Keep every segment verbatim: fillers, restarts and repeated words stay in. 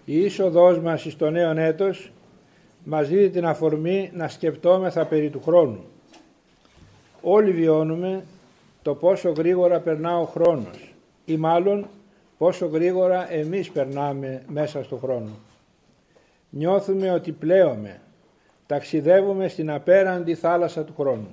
Η είσοδός μας στο νέο έτος μας δίδει την αφορμή να σκεπτόμεθα περί του χρόνου. Όλοι βιώνουμε το πόσο γρήγορα περνά ο χρόνος ή μάλλον πόσο γρήγορα εμείς περνάμε μέσα στο χρόνο. Νιώθουμε ότι πλέουμε, ταξιδεύουμε στην απέραντη θάλασσα του χρόνου.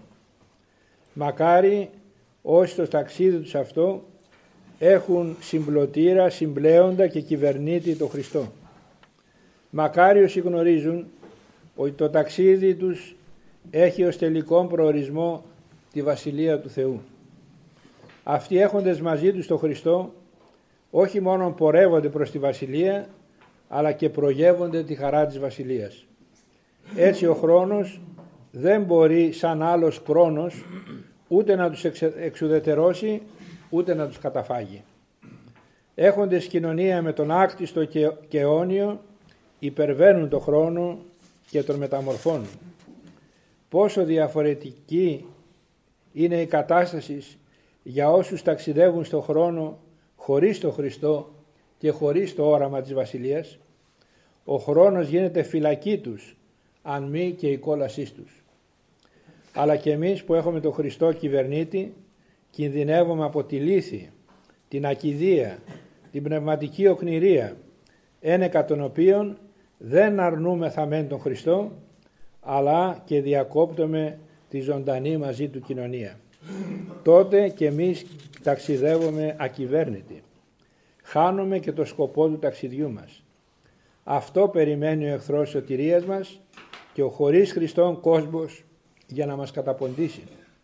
Μακάρι όσοι στο ταξίδι τους αυτό έχουν συμπλωτήρα, συμπλέοντα και κυβερνήτη το Χριστό. Μακάρι όσοι γνωρίζουν ότι το ταξίδι τους έχει ως τελικό προορισμό τη Βασιλεία του Θεού. Αυτοί έχοντες μαζί τους το Χριστό όχι μόνο πορεύονται προς τη Βασιλεία, αλλά και προγεύονται τη χαρά της Βασιλείας. Έτσι ο χρόνος δεν μπορεί σαν άλλος χρόνος ούτε να τους εξουδετερώσει ούτε να τους καταφάγει. Έχοντες κοινωνία με τον άκτιστο και αιώνιο υπερβαίνουν το χρόνο και τον μεταμορφώνουν. Πόσο διαφορετική είναι η κατάσταση για όσους ταξιδεύουν στον χρόνο χωρίς τον Χριστό και χωρίς το όραμα της Βασιλείας. Ο χρόνος γίνεται φυλακή τους, αν μη και η κόλασή τους. Αλλά και εμείς που έχουμε τον Χριστό κυβερνήτη, κινδυνεύουμε από τη λύθη, την ακηδία, την πνευματική οκνηρία, ένεκα των οποίων δεν αρνούμεθα μεν τον Χριστό, αλλά και διακόπτουμε τη ζωντανή μαζί του κοινωνία. Τότε και εμείς ταξιδεύουμε ακυβέρνητοι. Χάνουμε και το σκοπό του ταξιδιού μας. Αυτό περιμένει ο εχθρός σωτηρίας μας και ο χωρίς Χριστόν κόσμος για να μας καταποντήσει.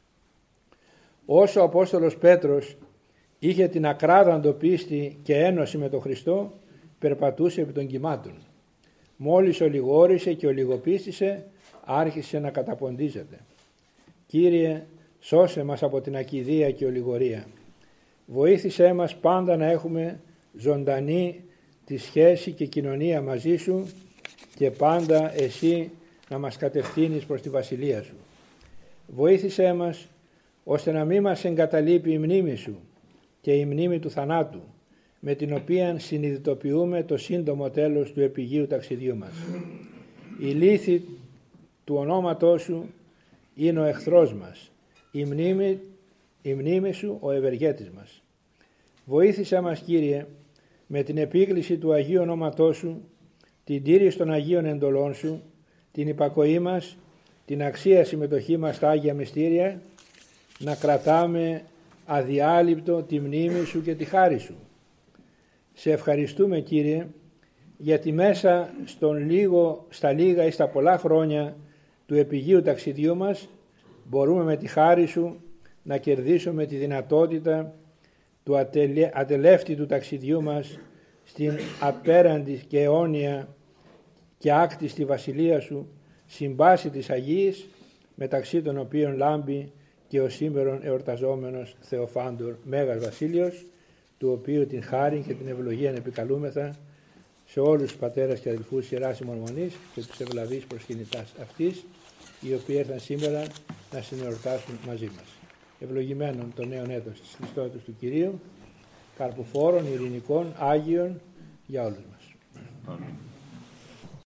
Όσο ο Απόστολος Πέτρος είχε την ακράδαντο πίστη και ένωση με τον Χριστό, περπατούσε επί των κυμάτων. Μόλις ολιγόρησε και ολιγοπίστησε, άρχισε να καταποντίζεται. Κύριε, σώσε μας από την ακηδία και ολιγορία. Βοήθησέ μας πάντα να έχουμε ζωντανή τη σχέση και κοινωνία μαζί Σου και πάντα Εσύ να μας κατευθύνεις προς τη Βασιλεία Σου. Βοήθησέ μας ώστε να μην μας εγκαταλείπει η μνήμη Σου και η μνήμη του θανάτου, με την οποία συνειδητοποιούμε το σύντομο τέλος του επιγείου ταξιδιού μας. Η λύθη του ονόματός Σου είναι ο εχθρός μας, η μνήμη, η μνήμη Σου ο ευεργέτης μας. Βοήθησέ μας, Κύριε, με την επίκληση του Αγίου Ονόματός Σου, την τήρηση των Αγίων εντολών Σου, την υπακοή μας, την αξία συμμετοχή μας στα Άγια Μυστήρια, να κρατάμε αδιάλειπτο τη μνήμη Σου και τη χάρη Σου. Σε ευχαριστούμε, Κύριε, γιατί μέσα στον λίγο, στα λίγα ή στα πολλά χρόνια του επιγείου ταξιδιού μας μπορούμε με τη χάρη Σου να κερδίσουμε τη δυνατότητα του ατελε, ατελεύτητου ταξιδιού μας στην απέραντη και αιώνια και άκτιστη Βασιλεία Σου, συμπάση της Αγίας, μεταξύ των οποίων λάμπει και ο σήμερον εορταζόμενος Θεοφάντορ Μέγας Βασίλειος, του οποίου την χάρη και την ευλογία επικαλούμεθα σε όλους τους πατέρες και αδελφούς Ιεράς ημών Μονής και τους ευλαβείς προσκυνητάς αυτής, οι οποίοι ήρθαν σήμερα να συνεορτάσουν μαζί μας. Ευλογημένων το νέο έτος της Χριστότητας του Κυρίου, καρποφόρων, ειρηνικών, Άγιων για όλους μας. Αμήν.